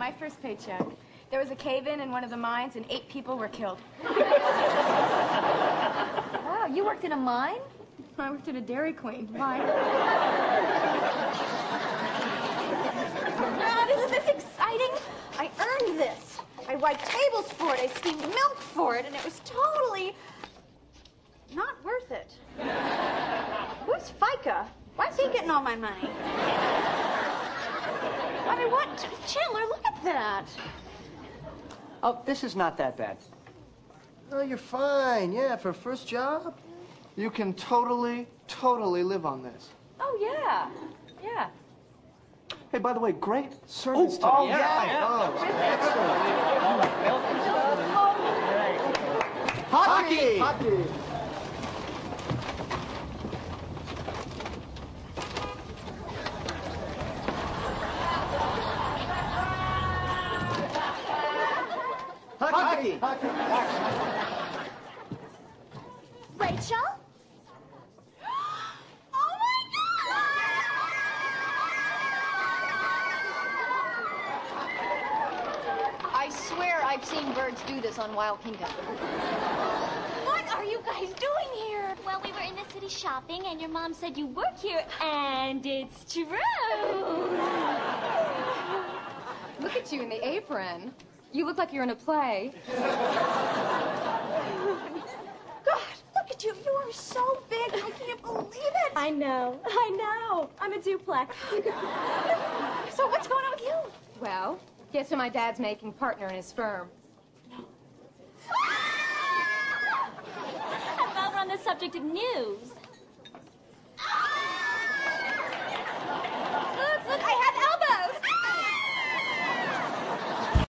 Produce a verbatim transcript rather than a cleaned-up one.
my first paycheck. There was a cave-in in one of the mines, and eight people were killed. Wow, you worked in a mine? I worked at a Dairy Queen. Why? God, isn't this exciting? I earned this. I wiped tables for it. I steamed milk for it, and it was totally not worth it. Who's FICA? Why's he getting all my money? I mean, what? Chandler, look at that. Oh, this is not that bad. Oh, you're fine. Yeah, for a first job. You can totally, totally live on this. Oh, yeah. Yeah. Hey, by the way, great service. Oh, oh yeah, yeah. yeah. Oh, excellent. Hockey! Hockey! Hockey! Hockey! Rachel? Oh, my God! I swear I've seen birds do this on Wild Kingdom. What are you guys doing here? Well, we were in the city shopping, and your mom said you work here, and it's true. Look at you in the apron. You look like you're in a play. God, look at you. You are so big. I can't believe it. I know. I know. I'm a duplex. So what's going on with you? Well, guess who my dad's making partner in his firm? And while we're on the subject of news,